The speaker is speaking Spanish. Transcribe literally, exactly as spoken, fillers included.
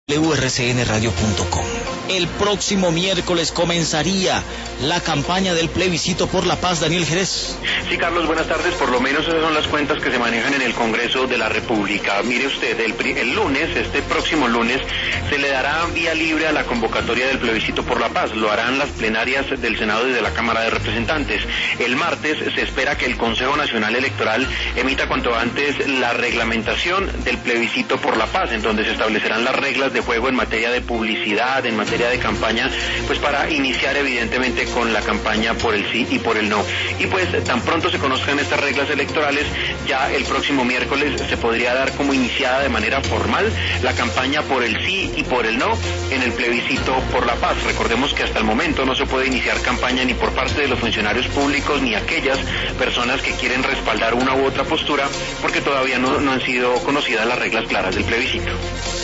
w r c n radio punto com. El próximo miércoles comenzaría la campaña del plebiscito por la paz. Daniel Jerez. Sí, Carlos, buenas tardes. Por lo menos esas son las cuentas que se manejan en el Congreso de la República. Mire usted, el, el lunes, este próximo lunes, se le dará vía libre a la convocatoria del plebiscito por la paz. Lo harán las plenarias del Senado y de la Cámara de Representantes. El martes se espera que el Consejo Nacional Electoral emita cuanto antes la reglamentación del plebiscito por la paz, en donde se establecerán las reglas de juego en materia de publicidad, en materia de campaña, pues para iniciar evidentemente con la campaña por el sí y por el no. Y pues tan pronto se conozcan estas reglas electorales, ya el próximo miércoles se podría dar como iniciada de manera formal la campaña por el sí y por el no en el plebiscito por la paz. Recordemos que hasta el momento no se puede iniciar campaña ni por parte de los funcionarios públicos ni aquellas personas que quieren respaldar una u otra postura, porque todavía no, no han sido conocidas las reglas claras del plebiscito.